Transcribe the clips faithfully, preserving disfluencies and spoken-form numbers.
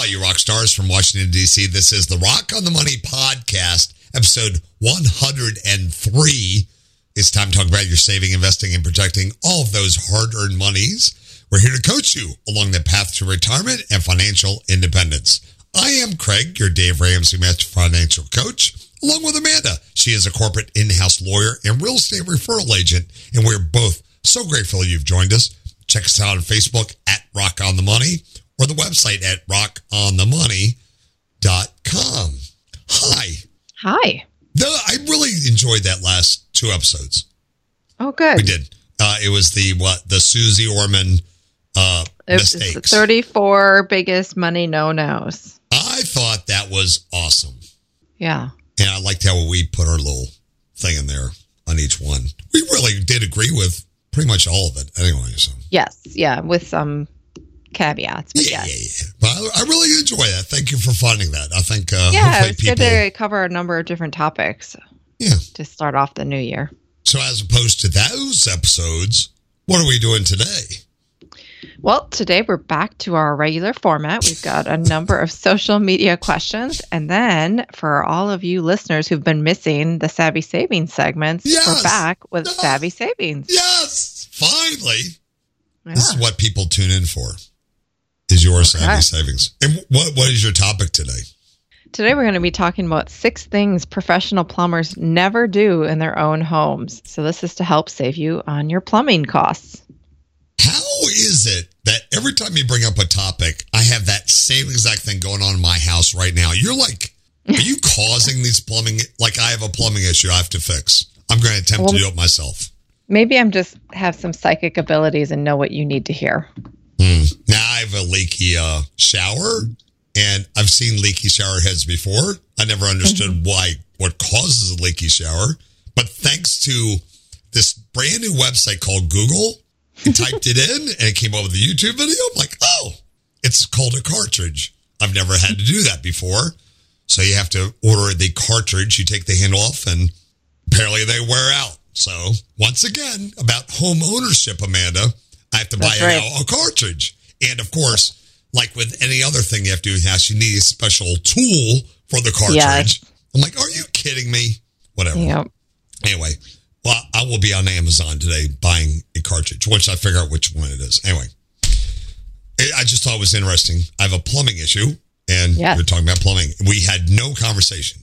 you rock stars from Washington, D C. This is the Rock on the Money podcast, episode one hundred three. It's time to talk about your saving, investing, and protecting all of those hard-earned monies. We're here to coach you along the path to retirement and financial independence. I am Craig, your Dave Ramsey Master Financial Coach, along with Amanda. She is a corporate in-house lawyer and real estate referral agent, and we're both so grateful you've joined us. Check us out on Facebook at Rock on the Money or the website at rock on the money dot com. Hi. Hi. The, I really enjoyed that last two episodes. Oh, good. We did. Uh, it was the, what, the Susie Orman uh, it mistakes. Was the thirty-four biggest money no-nos. I thought that was awesome. Yeah. And I liked how we put our little thing in there on each one. We really did agree with pretty much all of it anyway. So Yes. Yeah. With some caveats. But yeah, yes. yeah, yeah. But I, I really enjoy that. Thank you for finding that. I think uh, yeah, hopefully it's people... good to cover a number of different topics. Yeah. To start off the new year. So as opposed to those episodes, what are we doing today? Well, today we're back to our regular format. We've got a number of social media questions. And then for all of you listeners who've been missing the Savvy Savings segments, yes! we're back with yes! Savvy Savings. Yes! Finally! Yeah. This is what people tune in for, is your Okay. Savvy Savings. And what what is your topic today? Today we're going to be talking about six things professional plumbers never do in their own homes. So this is to help save you on your plumbing costs. How is it that every time you bring up a topic, I have that same exact thing going on in my house right now? You're like, are you causing these plumbing? Like I have a plumbing issue I have to fix. I'm going to attempt well, to do it myself. Maybe I'm just have some psychic abilities and know what you need to hear. Hmm. Now I have a leaky uh, shower, and I've seen leaky shower heads before. I never understood mm-hmm. why, what causes a leaky shower. But thanks to this brand new website called Google, I typed it in and it came up with a YouTube video. I'm like, oh, it's called a cartridge. I've never had to do that before. So you have to order the cartridge. You take the handle off and apparently they wear out. So once again, about home ownership, Amanda, I have to buy That's right. a, a cartridge. And of course, like with any other thing you have to do in your house, you need a special tool for the cartridge. Yeah. I'm like, are you kidding me? Whatever. Yep. Anyway. Well, I will be on Amazon today buying a cartridge once I figure out which one it is. Anyway, I just thought it was interesting. I have a plumbing issue, and yes. we're talking about plumbing. We had no conversation.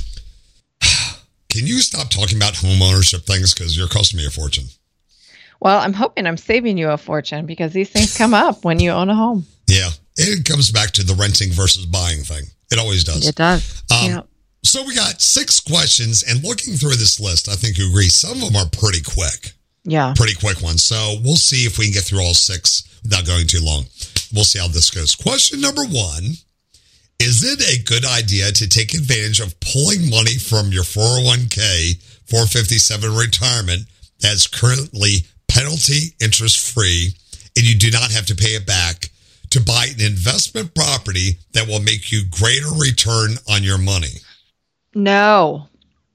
Can you stop talking about home ownership things because you're costing me a fortune? Well, I'm hoping I'm saving you a fortune because these things come up when you own a home. Yeah, it comes back to the renting versus buying thing. It always does. It does. Um, yeah. So we got six questions, and looking through this list, I think you agree, some of them are pretty quick. Yeah. Pretty quick ones. So we'll see if we can get through all six without going too long. We'll see how this goes. Question number one, is it a good idea to take advantage of pulling money from your four oh one k, four fifty-seven retirement that's currently penalty interest-free, and you do not have to pay it back, to buy an investment property that will make you greater return on your money? No.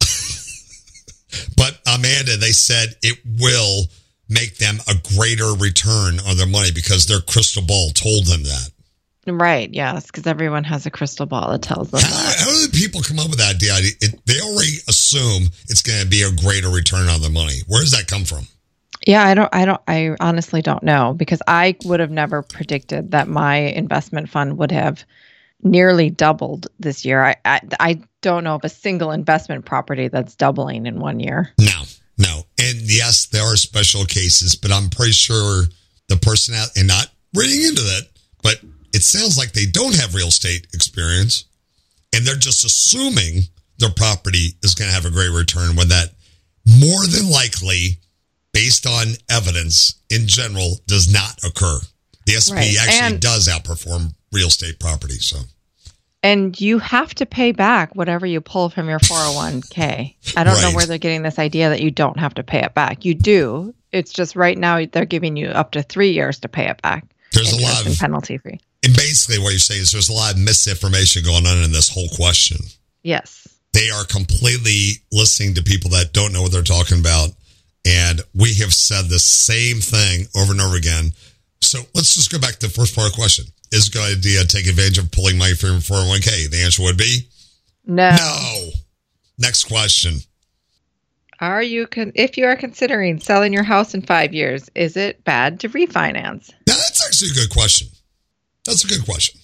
But Amanda, they said it will make them a greater return on their money because their crystal ball told them that. Right. Yes. Because everyone has a crystal ball that tells them how, that. How do the people come up with that idea? It, they already assume it's going to be a greater return on their money. Where does that come from? Yeah, I don't, I don't, I honestly don't know because I would have never predicted that my investment fund would have nearly doubled this year. I, I, I don't know of a single investment property that's doubling in one year. No, no. And yes, there are special cases, but I'm pretty sure the person out, and not reading into that, but it sounds like they don't have real estate experience and they're just assuming their property is going to have a great return when that more than likely, based on evidence in general, does not occur. The S and P right. actually and, does outperform real estate property. So, and you have to pay back whatever you pull from your four oh one k. I don't right. know where they're getting this idea that you don't have to pay it back. You do. It's just right now they're giving you up to three years to pay it back. There's a lot of penalty free. And basically what you're saying is there's a lot of misinformation going on in this whole question. Yes. They are completely listening to people that don't know what they're talking about. And we have said the same thing over and over again. So let's just go back to the first part of the question. is a good idea to take advantage of pulling money from your four oh one k? The answer would be no. No. Next question. Are you, con- if you are considering selling your house in five years, is it bad to refinance? Now, that's actually a good question. That's a good question.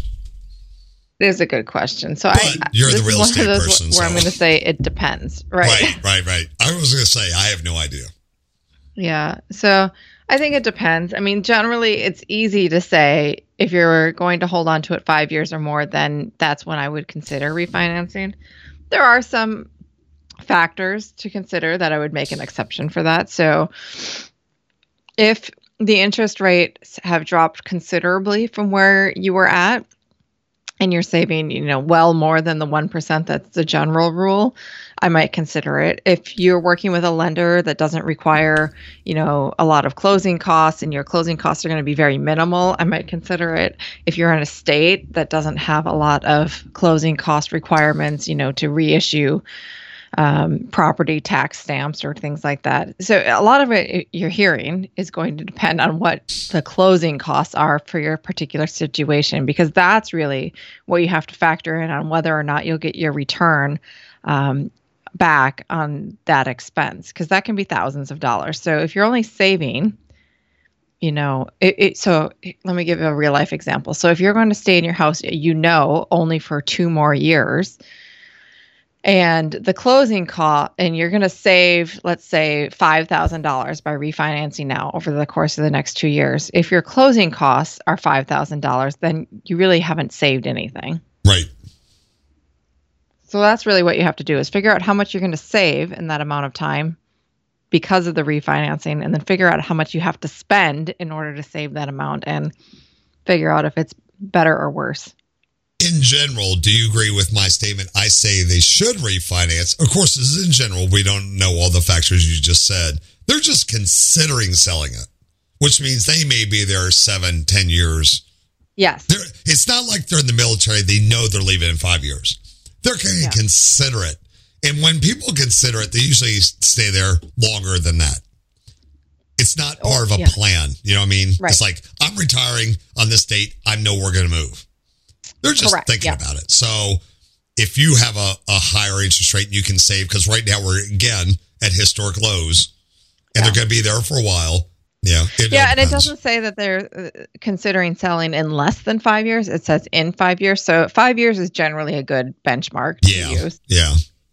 It is a good question. So but I, you're this the real is one estate of those person. where So. I'm going to say it depends. Right. Right, right, right. I was going to say, I have no idea. Yeah. So I think it depends. I mean, generally, it's easy to say if you're going to hold on to it five years or more, then that's when I would consider refinancing. There are some factors to consider that I would make an exception for that. So if the interest rates have dropped considerably from where you were at, and you're saving, you know, well more than the one percent that's the general rule, I might consider it. If you're working with a lender that doesn't require, you know, a lot of closing costs and your closing costs are going to be very minimal, I might consider it. If you're in a state that doesn't have a lot of closing cost requirements, you know, to reissue um, property tax stamps or things like that. So a lot of it you're hearing is going to depend on what the closing costs are for your particular situation, because that's really what you have to factor in on whether or not you'll get your return um, back on that expense, because that can be thousands of dollars. So if you're only saving, you know, it, it, so let me give you a real life example. So if you're going to stay in your house, you know, only for two more years, and the closing cost, and you're going to save, let's say, five thousand dollars by refinancing now over the course of the next two years. If your closing costs are five thousand dollars, then you really haven't saved anything. Right. So that's really what you have to do, is figure out how much you're going to save in that amount of time because of the refinancing, and then figure out how much you have to spend in order to save that amount, and figure out if it's better or worse. In general, do you agree with my statement? I say they should refinance. Of course, this is in general. We don't know all the factors you just said. They're just considering selling it, which means they may be there seven, ten years. Yes. They're, it's not like they're in the military. They know they're leaving in five years. They're going to Yeah. consider it. And when people consider it, they usually stay there longer than that. It's not part of a yeah. plan. You know what I mean? Right. It's like, I'm retiring on this date. I know we're going to move. They're just Correct, thinking yeah. about it. So if you have a, a higher interest rate and you can save, because right now we're, again, at historic lows, and Yeah. they're going to be there for a while. Yeah. It Yeah, all and it depends. doesn't say that they're uh, considering selling in less than five years. It says in five years. So five years is generally a good benchmark to Yeah. use. Yeah.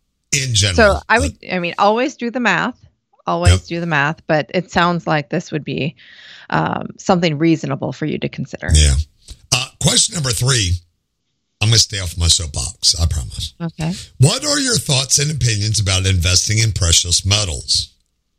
In general. So I but- would, I mean, always do the math. Always Yep. do the math. But it sounds like this would be um, something reasonable for you to consider. Yeah. Uh, question number three. I'm going to stay off my soapbox. I promise. Okay. What are your thoughts and opinions about investing in precious metals?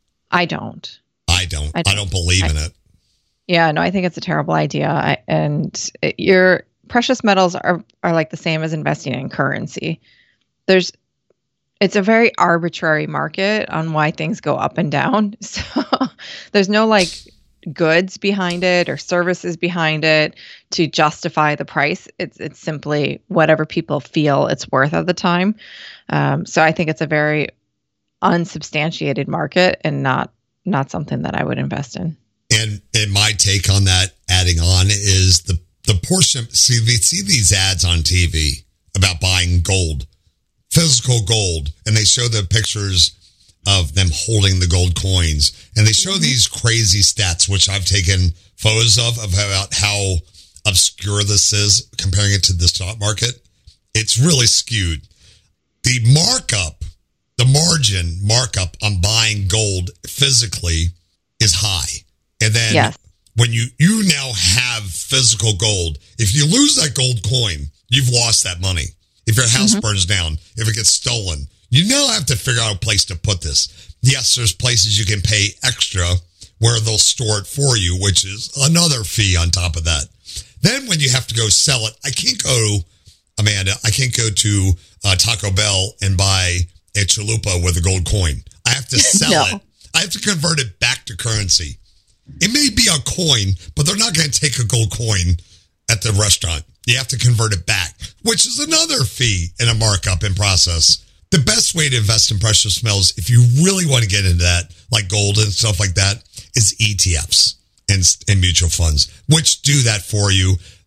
I don't. I don't. I I don't, don't- believe I- in it. Yeah, no, I think it's a terrible idea. I, and it- your precious metals are, are like the same as investing in currency. There's, it's a very arbitrary market on why things go up and down. So there's no like goods behind it or services behind it to justify the price. It's it's simply whatever people feel it's worth at the time. Um, so I think it's a very unsubstantiated market and not not something that I would invest in. And and my take on that, adding on, is the the portion. See, we see these ads on T V about buying gold, physical gold, and they show the pictures of them holding the gold coins, and they show Mm-hmm. these crazy stats, which I've taken photos of, of about how obscure this is, comparing it to the stock market. It's really skewed. The markup, the margin markup on buying gold physically is high. And then Yes. when you, you now have physical gold, if you lose that gold coin, you've lost that money. If your house burns down, if it gets stolen, you now have to figure out a place to put this. Yes, there's places you can pay extra where they'll store it for you, which is another fee on top of that. Then when you have to go sell it, I can't go, Amanda, I can't go to uh, Taco Bell and buy a chalupa with a gold coin. I have to sell No. it. I have to convert it back to currency. It may be a coin, but they're not going to take a gold coin at the restaurant. You have to convert it back, which is another fee and a markup in process. The best way to invest in precious metals, if you really want to get into that, like gold and stuff like that, is E T Fs and, and mutual funds, which do that for you.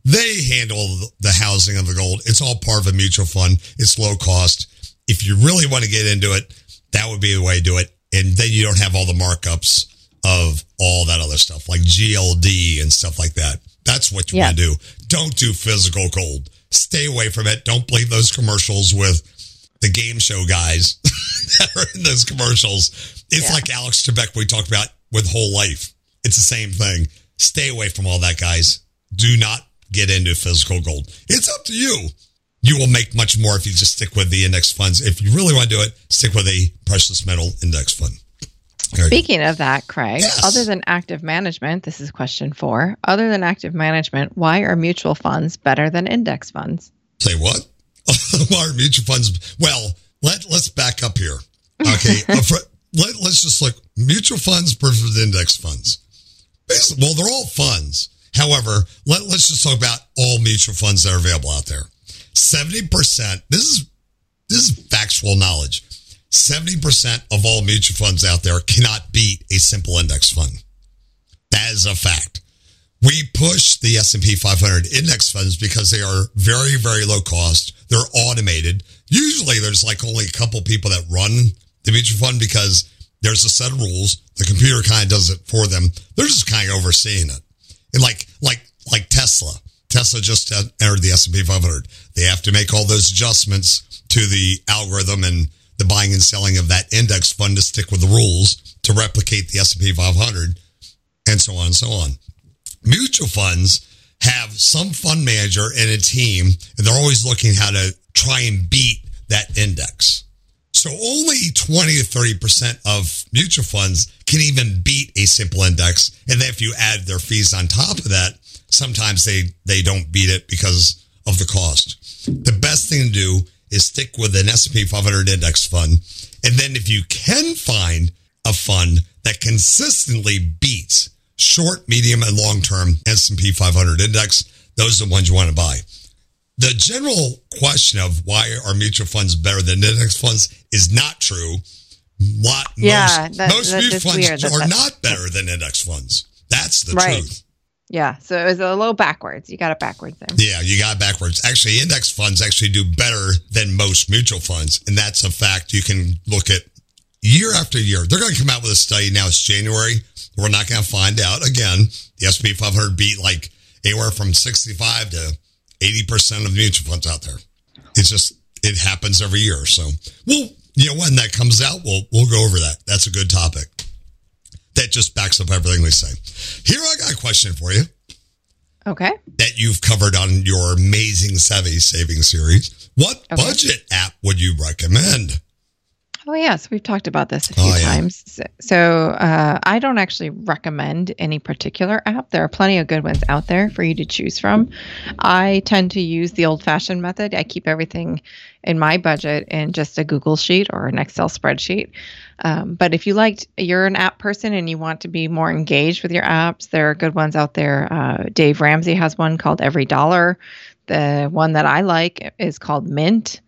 They handle the housing of the gold. It's all part of a mutual fund. It's low cost. If you really want to get into it, that would be the way to do it. And then you don't have all the markups of all that other stuff like G L D and stuff like that. That's what you yeah. want to do. Don't do physical gold. Stay away from it. Don't believe those commercials with the game show guys that are in those commercials. It's yeah. like Alex Trebek we talked about with Whole Life. It's the same thing. Stay away from all that, guys. Do not get into physical gold. It's up to you. You will make much more if you just stick with the index funds. If you really want to do it, stick with a precious metal index fund. Speaking of that, Craig, yes. other than active management, this is question four. Other than active management, why are mutual funds better than index funds? Say what? Why are mutual funds? Well, let, let's back up here. Okay. uh, for, let, let's just look. Mutual funds versus index funds. Basically, well, they're all funds. However, let, let's just talk about all mutual funds that are available out there. seventy percent, this is, this is factual knowledge. seventy percent of all mutual funds out there cannot beat a simple index fund. That is a fact. We push the S and P five hundred index funds because they are very, very low cost. They're automated. Usually there's like only a couple people that run the mutual fund because there's a set of rules. The computer kind of does it for them. They're just kind of overseeing it. And like, like, like Tesla. Tesla just entered the S and P five hundred. They have to make all those adjustments to the algorithm and the buying and selling of that index fund to stick with the rules to replicate the S and P five hundred and so on and so on. Mutual funds have some fund manager and a team, and they're always looking how to try and beat that index. So only twenty to thirty percent of mutual funds can even beat a simple index. And then if you add their fees on top of that, sometimes they, they don't beat it because of the cost. The best thing to do is stick with an S and P five hundred index fund. And then if you can find a fund that consistently beats short, medium, and long-term S and P five hundred index, those are the ones you want to buy. The general question of why are mutual funds better than index funds is not true. Lot, yeah, most that, most that, mutual funds weird, are that, not better than index funds. That's the right. truth. Yeah, so it was a little backwards. You got it backwards there. Yeah, you got it backwards. Actually, index funds actually do better than most mutual funds, and that's a fact you can look at year after year. They're going to come out with a study now. It's January. We're not going to find out. Again, the S and P five hundred beat like anywhere from sixty-five to eighty percent of the mutual funds out there. It's just, it happens every year. So, well, you know, when that comes out, we'll we'll go over that. That's a good topic. That just backs up everything we say. Here, I got a question for you. Okay. That you've covered on your amazing Savvy Saving series. What okay. budget app would you recommend? Oh, yes. We've talked about this a few oh, yeah. times. So, so uh, I don't actually recommend any particular app. There are plenty of good ones out there for you to choose from. I tend to use the old-fashioned method. I keep everything in my budget in just a Google sheet or an Excel spreadsheet. Um, but if you liked, you're an app person and you want to be more engaged with your apps, there are good ones out there. Uh, Dave Ramsey has one called Every Dollar. The one that I like is called Mint.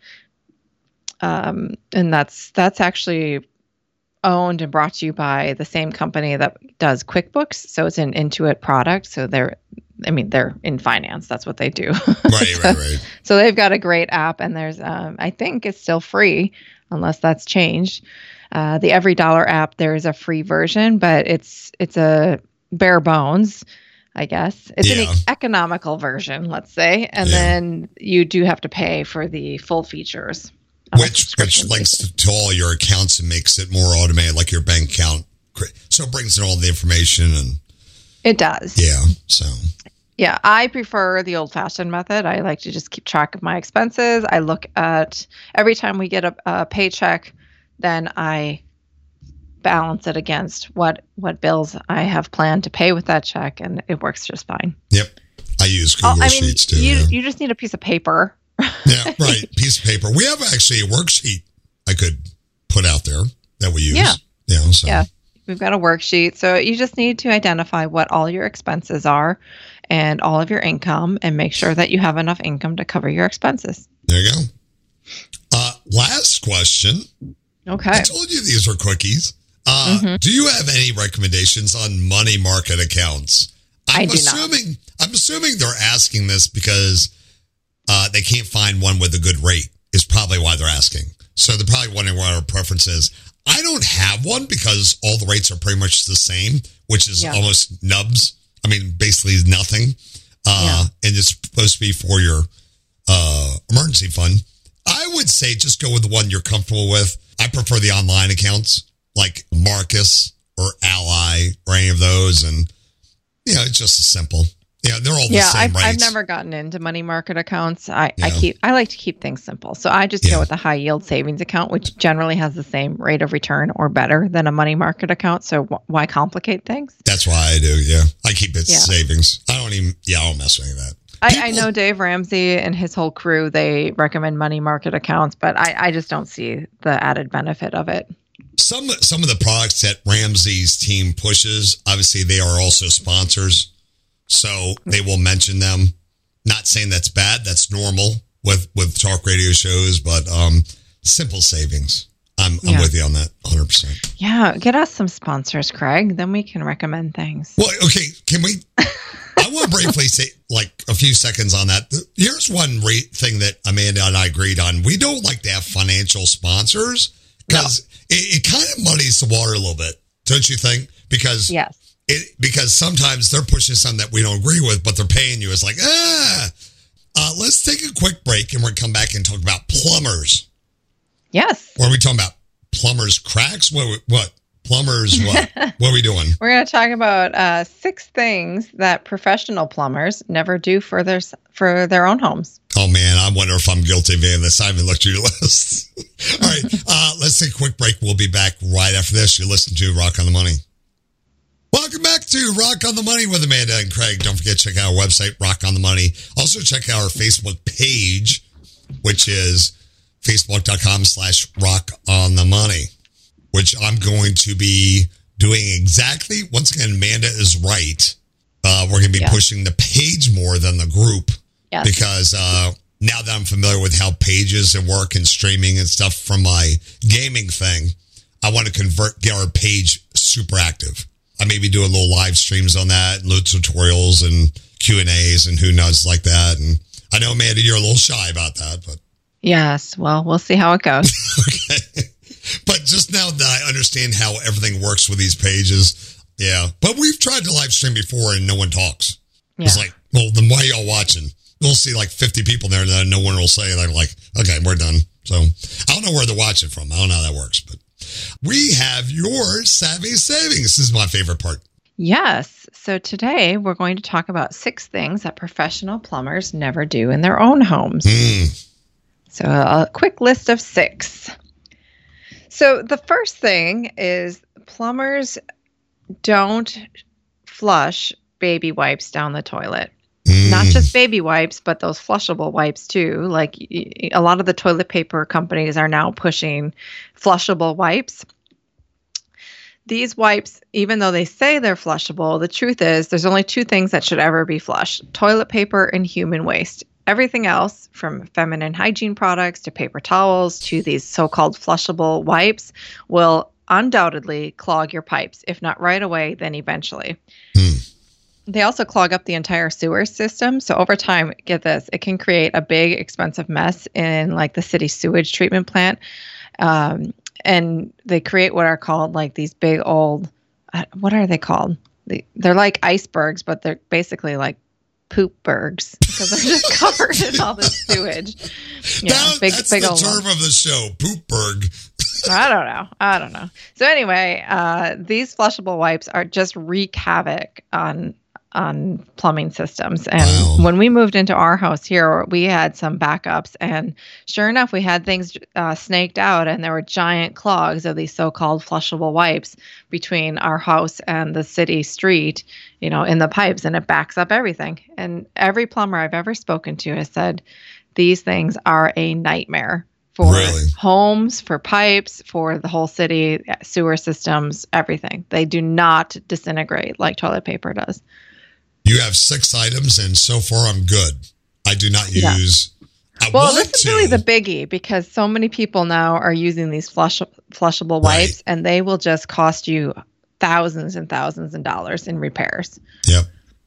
Um, and that's that's actually owned and brought to you by the same company that does QuickBooks. So it's an Intuit product. So they're, I mean, they're in finance. That's what they do. Right, so, right, right. So they've got a great app, and there's, um, I think it's still free, unless that's changed. Uh, the Every Dollar app, there is a free version, but it's it's a bare bones, I guess. It's yeah. an e- economical version, let's say, and yeah. then you do have to pay for the full features. Which which links to, to all your accounts and makes it more automated, like your bank account. So it brings in all the information and it does. Yeah. So yeah, I prefer the old-fashioned method. I like to just keep track of my expenses. I look at every time we get a, a paycheck, then I balance it against what what bills I have planned to pay with that check, and it works just fine. Yep, I use Google oh, I mean, Sheets too. You yeah. you just need a piece of paper. Yeah, right. Piece of paper. We have actually a worksheet I could put out there that we use. Yeah. Yeah. So. Yeah. We've got a worksheet. So you just need to identify what all your expenses are and all of your income and make sure that you have enough income to cover your expenses. There you go. Uh, last question. Okay. I told you these were quickies. Uh, mm-hmm. Do you have any recommendations on money market accounts? I'm I do assuming, not. I'm assuming they're asking this because uh, they can't find one with a good rate is probably why they're asking. So they're probably wondering what our preference is. I don't have one because all the rates are pretty much the same, which is yeah. almost nubs. I mean, basically nothing. Uh, yeah. And it's supposed to be for your uh, emergency fund. I would say just go with the one you're comfortable with. I prefer the online accounts like Marcus or Ally or any of those. And, you know, it's just as simple. Yeah, they're all the yeah, same I've, rates. I've never gotten into money market accounts. I, Yeah. I keep I like to keep things simple. So I just Yeah. go with a high yield savings account, which generally has the same rate of return or better than a money market account. So wh- why complicate things? That's why I do, yeah. I keep it Yeah. savings. I don't even, yeah, I don't mess with any of that. I, I know Dave Ramsey and his whole crew, they recommend money market accounts, but I, I just don't see the added benefit of it. Some, some of the products that Ramsey's team pushes, obviously they are also sponsors. So they will mention them. Not saying that's bad. That's normal with, with talk radio shows, but um, simple savings. I'm, I'm Yeah. with you on that one hundred percent. Yeah, get us some sponsors, Craig. Then we can recommend things. Well, okay. Can we, I want to briefly say like a few seconds on that. Here's one re- thing that Amanda and I agreed on. We don't like to have financial sponsors because no. it, it kind of muddies the water a little bit. Don't you think? Because Yes. It, because sometimes they're pushing something that we don't agree with, but they're paying you. It's like, ah, uh, let's take a quick break and we're going to come back and talk about plumbers. Yes. What are we talking about? Plumbers cracks? What? What? Plumbers what? What are we doing? We're going to talk about uh, six things that professional plumbers never do for their, for their own homes. Oh, man, I wonder if I'm guilty of any of this. I haven't looked at your list. All right, uh, let's take a quick break. We'll be back right after this. You listen to Rock on the Money. Welcome back to Rock on the Money with Amanda and Craig. Don't forget to check out our website, Rock on the Money. Also check out our Facebook page, which is facebook.com slash Rock on the Money, which I'm going to be doing exactly. Once again, Amanda is right. Uh, we're going to be Yeah. pushing the page more than the group Yes. because uh, now that I'm familiar with how pages and work and streaming and stuff from my gaming thing, I want to convert, get our page super active. I maybe do a little live streams on that, and little tutorials and Q and A's and who knows like that. And I know, Amanda, you're a little shy about that, but Yes. Well, we'll see how it goes. okay. But just now that I understand how everything works with these pages, yeah. But we've tried to live stream before and no one talks. Yeah. It's like, well, then why are y'all watching? You'll see like fifty people there and then no one will say, they're like, okay, we're done. So I don't know where they're watching from. I don't know how that works, but we have your Savvy Savings. This is my favorite part. Yes. So today we're going to talk about six things that professional plumbers never do in their own homes. Mm. So a quick list of six. So the first thing is plumbers don't flush baby wipes down the toilet. Mm. Not just baby wipes, but those flushable wipes too. Like y- a lot of the toilet paper companies are now pushing flushable wipes. These wipes, even though they say they're flushable, the truth is there's only two things that should ever be flushed: toilet paper and human waste. Everything else, from feminine hygiene products to paper towels to these so-called flushable wipes, will undoubtedly clog your pipes. If not right away, then eventually. Hmm. They also clog up the entire sewer system. So over time, get this, it can create a big, expensive mess in like the city sewage treatment plant. Um, and they create what are called like these big old, uh, what are they called? They, they're like icebergs, but they're basically like poop bergs because they're just covered in all this sewage. You know, that, big, that's big the old term ones. of the show, Poopberg. I don't know. I don't know. So anyway, uh, these flushable wipes are just wreak havoc on on plumbing systems. And Wow. when we moved into our house here, we had some backups, and sure enough, we had things uh, snaked out, and there were giant clogs of these so-called flushable wipes between our house and the city street, you know, in the pipes, and it backs up everything. And every plumber I've ever spoken to has said these things are a nightmare for Really? homes, for pipes, for the whole city, sewer systems, everything. They do not disintegrate like toilet paper does. You have six items, and so far I'm good. I do not Yeah. use. I Well, want this is to. really the biggie because so many people now are using these flush, flushable wipes, Right. and they will just cost you thousands and thousands of dollars in repairs. Yep.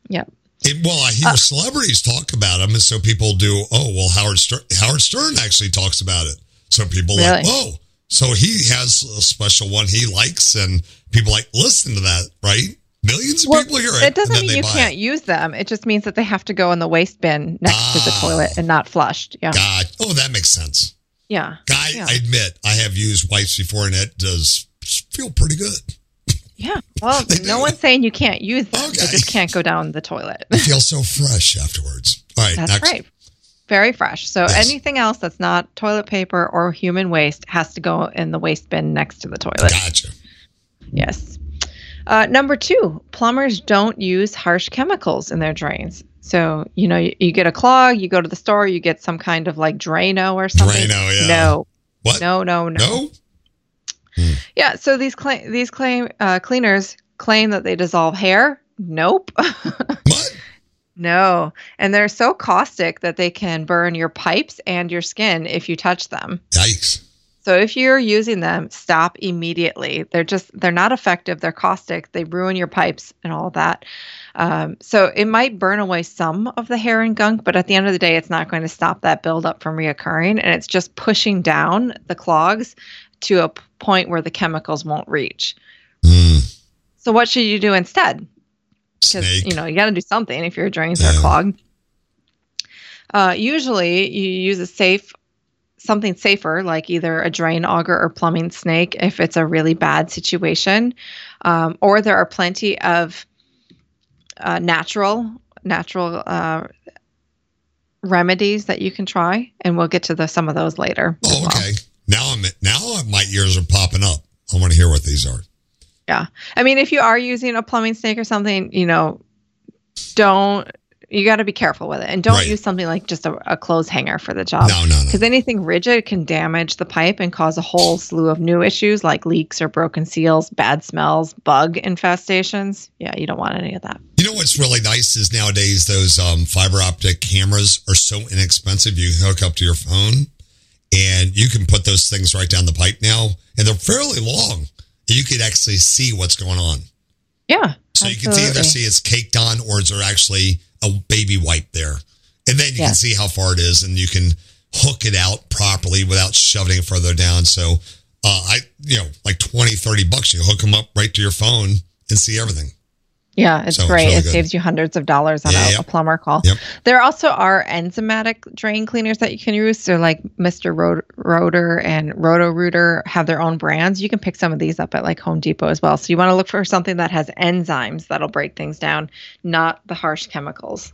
Yeah. It, well, I hear Uh, celebrities talk about them, and so people do. Oh, well, Howard Stern, Howard Stern actually talks about it. So people Really? like, oh, so he has a special one he likes, and people like listen to that, right? Millions of well, people hear it. It doesn't and then mean they you buy can't it. use them. It just means that they have to go in the waste bin next to the Ah. toilet and not flushed. Yeah. God, oh, that makes sense. Yeah. Guy, Yeah. I admit, I have used wipes before, and it does feel pretty good. Yeah. Well, They no do. one's saying you can't use them. Okay. They just can't go down the toilet. It feels so fresh afterwards. All right, That's next. right. Very fresh. So Yes. anything else that's not toilet paper or human waste has to go in the waste bin next to the toilet. Gotcha. Yes. Uh, number two, plumbers don't use harsh chemicals in their drains. So, you know, you, you get a clog, you go to the store, you get some kind of like Drano or something. Drano, yeah. No. What? No, no, no. No? Yeah, so these cla- these claim uh, cleaners claim that they dissolve hair. Nope. What? No. And they're so caustic that they can burn your pipes and your skin if you touch them. Yikes. So if you're using them, stop immediately. They're just, they're not effective. They're caustic. They ruin your pipes and all of that. Um, so it might burn away some of the hair and gunk, but at the end of the day, it's not going to stop that buildup from reoccurring. And it's just pushing down the clogs to a p- point where the chemicals won't reach. Mm. So what should you do instead? Because, Snake. you know, you got to do something if your drains Yeah. are clogged. Uh, usually you use a safe, something safer, like either a drain auger or plumbing snake if it's a really bad situation. Um, or there are plenty of uh, natural, natural uh, remedies that you can try. And we'll get to the, some of those later. as Oh, well. okay. Now I'm now my ears are popping up. I want to hear what these are. Yeah. I mean, if you are using a plumbing snake or something, you know, don't, you got to be careful with it. And don't Right. use something like just a, a clothes hanger for the job. No, no, no. Because anything rigid can damage the pipe and cause a whole slew of new issues like leaks or broken seals, bad smells, bug infestations. Yeah, you don't want any of that. You know what's really nice is nowadays those um, fiber optic cameras are so inexpensive. You can hook up to your phone and you can put those things right down the pipe now, and they're fairly long. You could actually see what's going on. Yeah. So you can either see it's caked on or is there actually a baby wipe there. And then you Yeah. can see how far it is and you can hook it out properly without shoving it further down. So uh, I, you know, like twenty, thirty bucks, you hook them up right to your phone and see everything. Yeah, it's So it's great. really it good. saves you hundreds of dollars on Yeah, a, yep. a plumber call. Yep. There also are enzymatic drain cleaners that you can use. So like Mister Rot- Rotor and Roto Rooter have their own brands. You can pick some of these up at like Home Depot as well. So you want to look for something that has enzymes that'll break things down, not the harsh chemicals.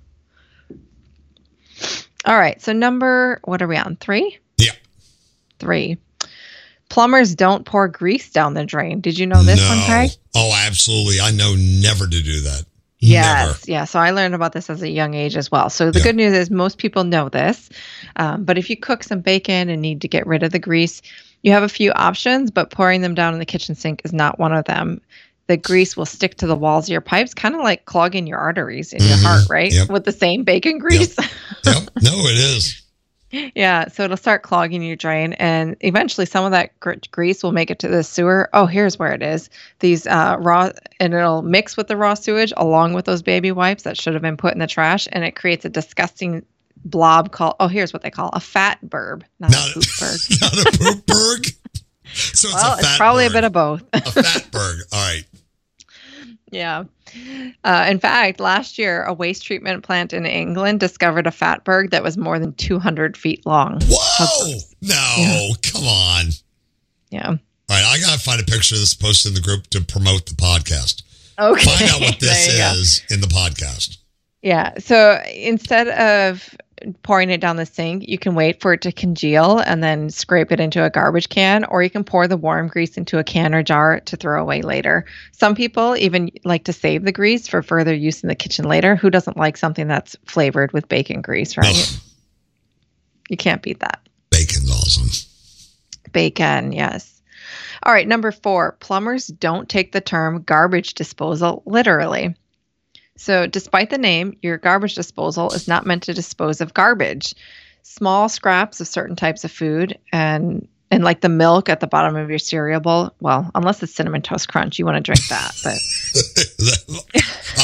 All right. So number, what are we on? Three? Yeah. Three. Plumbers don't pour grease down the drain. Did you know this no. one, Craig? Oh, absolutely. I know never to do that. Yes. Never. Yeah. So I learned about this as a young age as well. So the Yeah. good news is most people know this. Um, but if you cook some bacon and need to get rid of the grease, you have a few options, but pouring them down in the kitchen sink is not one of them. The grease will stick to the walls of your pipes, kind of like clogging your arteries in your Mhm. heart, right? Yep. With the same bacon grease. Yep. No, it is. Yeah, so it'll start clogging your drain, and eventually some of that gr- grease will make it to the sewer. Oh, here's where it is. These uh, raw, and it'll mix with the raw sewage along with those baby wipes that should have been put in the trash, and it creates a disgusting blob called, oh, here's what they call a fat burb, not, Not, a poop burb. not a poop berg. So it's Well, a fat it's probably berg. a bit of both. a fat berg. All right. Yeah. Uh, in fact, last year, a waste treatment plant in England discovered a fatberg that was more than two hundred feet long. Whoa! No, Yeah. come on. Yeah. All right, I gotta find a picture of this posted in the group to promote the podcast. Okay. Find out what this There you go. is in the podcast. Yeah. So instead of pouring it down the sink, you can wait for it to congeal and then scrape it into a garbage can, or you can pour the warm grease into a can or jar to throw away later. Some people even like to save the grease for further use in the kitchen later. Who doesn't like something that's flavored with bacon grease, right? Ugh, You can't beat that. bacon's awesome. Bacon, yes. All right, number four, plumbers don't take the term garbage disposal literally. So despite the name, your garbage disposal is not meant to dispose of garbage. Small scraps of certain types of food and and like the milk at the bottom of your cereal bowl, well, unless it's Cinnamon Toast Crunch, you want to drink that. But I'm right there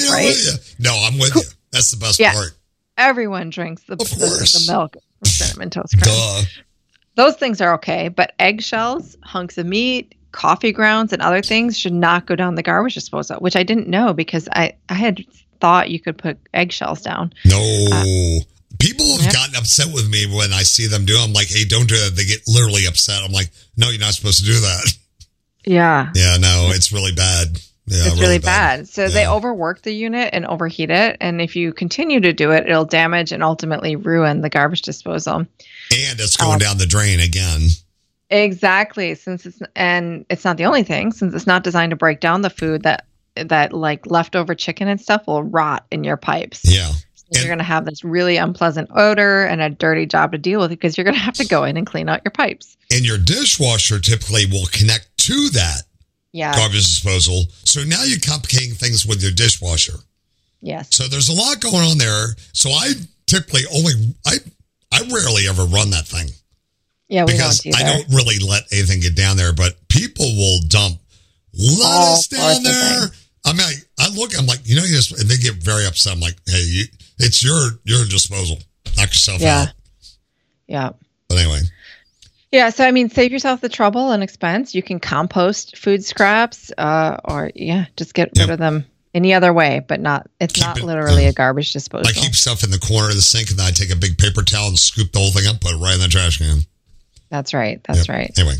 yeah, right? yeah. No, I'm with you. That's the best yeah. part. Everyone drinks the, the, the milk from Cinnamon Toast Crunch. Duh. Those things are okay, but eggshells, hunks of meat, coffee grounds, and other things should not go down the garbage disposal, which I didn't know because I, I had thought you could put eggshells down. No. Uh, People have yeah. gotten upset with me when I see them do it. I'm like, hey, don't do that. They get literally upset. I'm like, no, you're not supposed to do that. Yeah. Yeah, no, it's really bad. Yeah, it's really, really bad. bad. So yeah. they overwork the unit and overheat it. And if you continue to do it, it'll damage and ultimately ruin the garbage disposal. And it's going um, down the drain again. Exactly. Since it's and it's not the only thing, since it's not designed to break down the food, that that like leftover chicken and stuff will rot in your pipes. Yeah. So you're going to have this really unpleasant odor and a dirty job to deal with because you're going to have to go in and clean out your pipes. And your dishwasher typically will connect to that yeah. garbage disposal. So now you're complicating things with your dishwasher. Yes. So there's a lot going on there. So I typically only, I I rarely ever run that thing. Yeah, we because don't I don't really let anything get down there, but people will dump lettuce down there. I mean, I, I look, I'm like, you know, you just, and they get very upset. I'm like, hey, you, it's your your disposal. Knock yourself yeah. out. Yeah. But anyway. Yeah. So, I mean, save yourself the trouble and expense. You can compost food scraps uh, or, yeah, just get rid yep. of them any other way, but not, it's keep not it, literally yeah. a garbage disposal. I keep stuff in the corner of the sink and then I take a big paper towel and scoop the whole thing up, put it right in the trash can. That's right. That's yep. right. Anyway.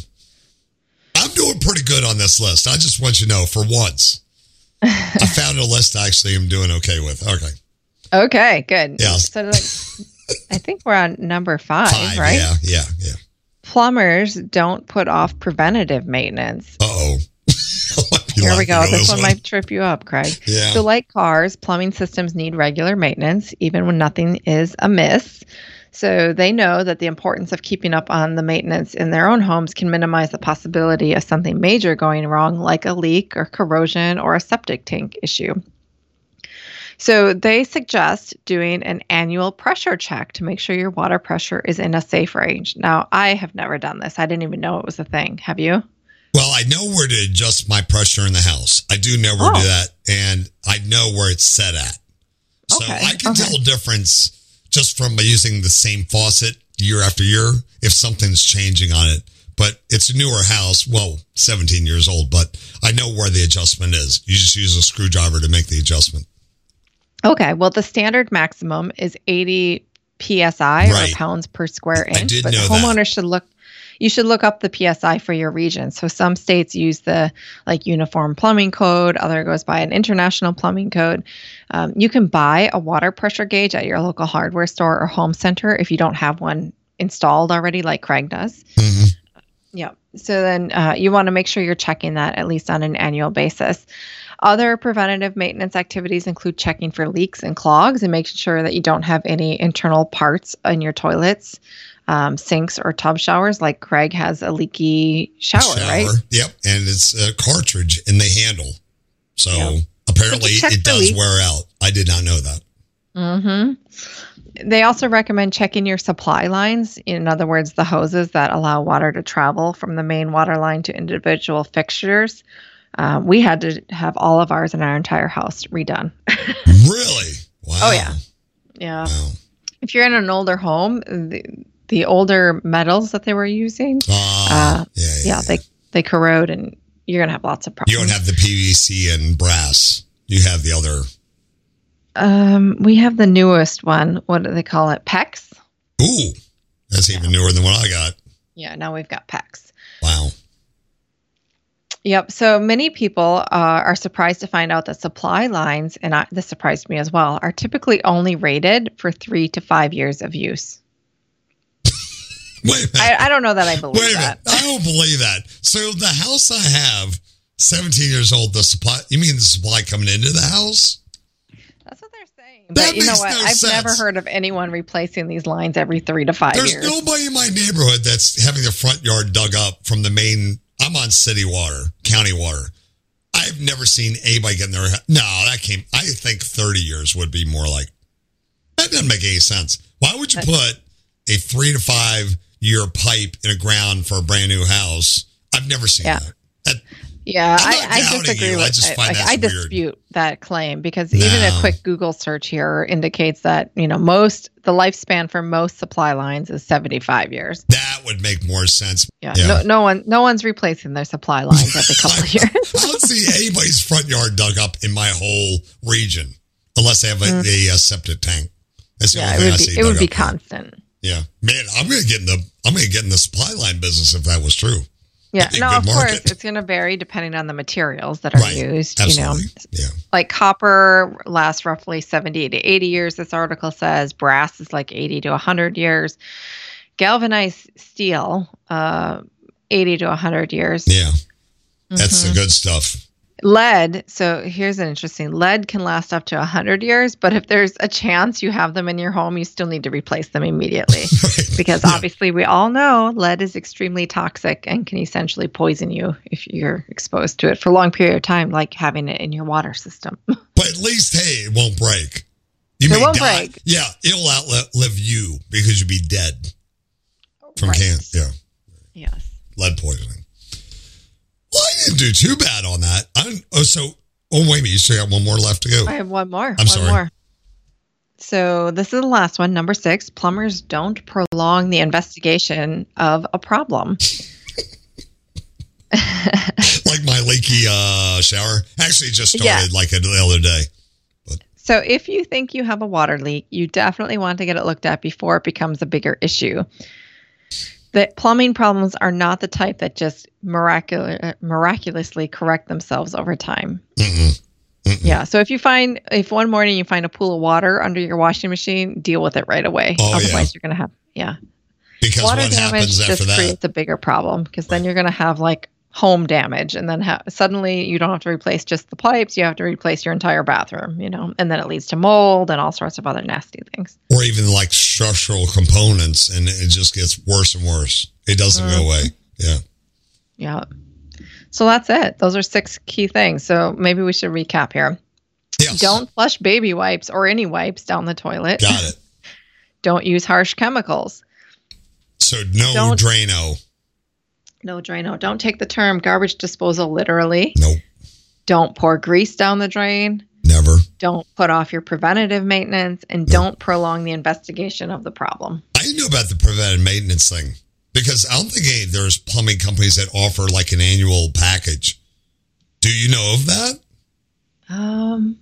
I'm doing pretty good on this list. I just want you to know for once. I found a list I actually am doing okay with. Okay. Okay, good. Yeah. So like, I think we're on number five, five, right? Yeah, yeah, yeah. Plumbers don't put off preventative maintenance. Uh-oh. Here we go. This, this one, one might trip you up, Craig. Yeah. So like cars, plumbing systems need regular maintenance, even when nothing is amiss. So they know that the importance of keeping up on the maintenance in their own homes can minimize the possibility of something major going wrong, like a leak or corrosion or a septic tank issue. So they suggest doing an annual pressure check to make sure your water pressure is in a safe range. Now, I have never done this. I didn't even know it was a thing. Have you? Well, I know where to adjust my pressure in the house. I do know where oh. to do that, and I know where it's set at. So okay. I can okay. tell a difference just from using the same faucet year after year if something's changing on it. But it's a newer house, well, seventeen years old, but I know where the adjustment is. You just use a screwdriver to make the adjustment. Okay. Well, the standard maximum is eighty P S I right. or pounds per square inch. I did but know homeowners that. should look you should look up the P S I for your region. So some states use the like uniform plumbing code, other goes by an international plumbing code. Um, you can buy a water pressure gauge at your local hardware store or home center if you don't have one installed already, like Craig does. Mm-hmm. Yeah. So then uh, you want to make sure you're checking that at least on an annual basis. Other preventative maintenance activities include checking for leaks and clogs and making sure that you don't have any internal parts in your toilets, um, sinks, or tub showers. Like Craig has a leaky shower, shower, right? Yep. And it's a cartridge in the handle. So yep. apparently it does leaks. wear out. I did not know that. Mm-hmm. They also recommend checking your supply lines. In other words, the hoses that allow water to travel from the main water line to individual fixtures. Um, we had to have all of ours in our entire house redone. Really? Wow. Oh, yeah. Yeah. Wow. If you're in an older home, the, the older metals that they were using, uh, uh, yeah, yeah, yeah, yeah, they, they corrode and you're going to have lots of problems. You don't have the P V C and brass. You have the other. Um, we have the newest one. What do they call it? PEX? Ooh, that's even newer than what I got. Yeah, now we've got PEX. Wow. Yep. So many people uh, are surprised to find out that supply lines, and I, this surprised me as well, are typically only rated for three to five years of use. Wait a minute. I, I don't know that I believe Wait a that. minute. I don't believe that. So the house I have, seventeen years old, the supply, you mean the supply coming into the house? That's what they're saying. That But you know makes what? no I've sense. never heard of anyone replacing these lines every three to five There's years. nobody in my neighborhood that's having their front yard dug up from the main. I'm on city water, county water. I've never seen anybody get in their. No, that came. I think thirty years would be more like. That doesn't make any sense. Why would you put a three to five year pipe in a ground for a brand new house? I've never seen Yeah. that. that. Yeah, I'm I, not I doubting disagree you. with I just find like, that's I weird. dispute that claim because No. even a quick Google search here indicates that, you know, most the lifespan for most supply lines is seventy-five years. That would make more sense. Yeah, Yeah. No, no one no one's replacing their supply lines every couple of years. I don't see anybody's front yard dug up in my whole region unless they have a, Mm. a, a septic tank. That's the Yeah, only it thing I would see be it would dug be up here. constant. Yeah, man, I'm gonna get in the I'm gonna get in the supply line business if that was true. Yeah, Be a no, good of market. course it's going to vary depending on the materials that are Right. used. Absolutely. You know, Yeah. like copper lasts roughly seventy to eighty years. This article says brass is like eighty to one hundred years. Galvanized steel, uh, eighty to one hundred years. Yeah. That's Mhm. the good stuff. Lead. So here's an interesting lead can last up to one hundred years, but if there's a chance you have them in your home, you still need to replace them immediately. Because Yeah. obviously we all know lead is extremely toxic and can essentially poison you if you're exposed to it for a long period of time, like having it in your water system. But at least, hey, it won't break. You It may won't die. break. Yeah, it'll outlive you because you'll be dead from Right. cancer. Yeah, Yes. lead poisoning. Well, I didn't do too bad on that. I didn't, oh, so, oh, wait a minute. You still got one more left to go. I have one more. I'm one sorry. more. So this is the last one, number six. Plumbers don't prolong the investigation of a problem. Like my leaky uh, shower. Actually, it just started Yeah. like the other day. So if you think you have a water leak, you definitely want to get it looked at before it becomes a bigger issue. The plumbing problems are not the type that just miraculous, miraculously correct themselves over time. Mm-mm. Mm-mm. Yeah. So if you find, if one morning you find a pool of water under your washing machine, deal with it right away. Oh, Otherwise, yeah. you're going to have, yeah. Because Water what damage happens after just that? creates a bigger problem because then you're going to have like home damage, and then ha- suddenly you don't have to replace just the pipes, you have to replace your entire bathroom, you know, and then it leads to mold and all sorts of other nasty things. Or even like structural components, and it just gets worse and worse. It doesn't go away. Yeah. Yeah. So that's it. Those are six key things. So maybe we should recap here. Yes. Don't flush baby wipes or any wipes down the toilet. Got it. Don't use harsh chemicals. So no Don't- Drano. No Drano. Don't take the term garbage disposal literally. Nope. Don't pour grease down the drain. Never. Don't put off your preventative maintenance, and don't prolong the investigation of the problem. I didn't know about the preventive maintenance thing because I don't think any, there's plumbing companies that offer like an annual package. Do you know of that? Um,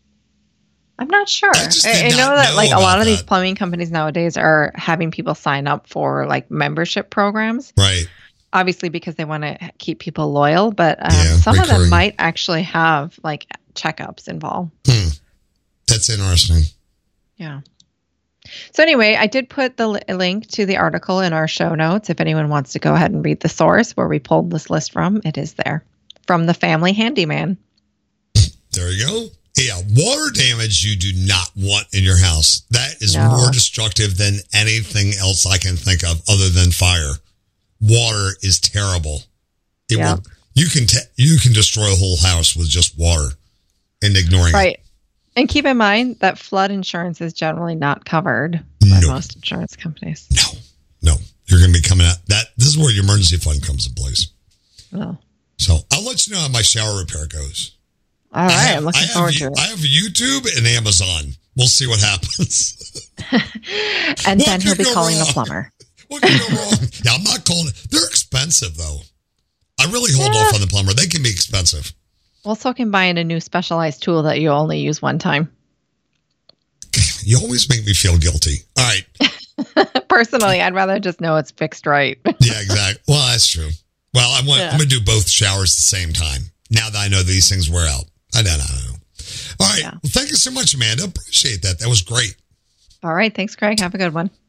I'm not sure. I just I, did I know not that know like a about lot of these that. plumbing companies nowadays are having people sign up for like membership programs, Right. obviously because they want to keep people loyal. But um, Yeah, some of them recurring. might actually have like checkups involved. Hmm. That's interesting. Yeah. So anyway, I did put the li- link to the article in our show notes. If anyone wants to go ahead and read the source where we pulled this list from, it is there from the Family Handyman. There you go. Yeah, water damage you do not want in your house. That is No. more destructive than anything else I can think of other than fire. Water is terrible. It Yeah. will, you can te- you can destroy a whole house with just water and ignoring it. Right. And keep in mind that flood insurance is generally not covered by No. most insurance companies. No, no, you're going to be coming out. That this is where your emergency fund comes in place. Oh. So I'll let you know how my shower repair goes. All right. I have, I'm looking I have, forward to it. I have YouTube and Amazon. We'll see what happens. And what then he'll could be go calling the wrong? plumber. What can go wrong? Yeah, I'm not calling. They're expensive though. I really hold Yeah. off on the plumber. They can be expensive. Well, so can buying a new specialized tool that you only use one time. You always make me feel guilty. All right. Personally, I'd rather just know it's fixed right. Yeah, exactly. Well, that's true. Well, I'm, Yeah. I'm going to do both showers at the same time. Now that I know these things wear out. I don't know. All right. Yeah. Well, thank you so much, Amanda. Appreciate that. That was great. All right. Thanks, Craig. Have a good one.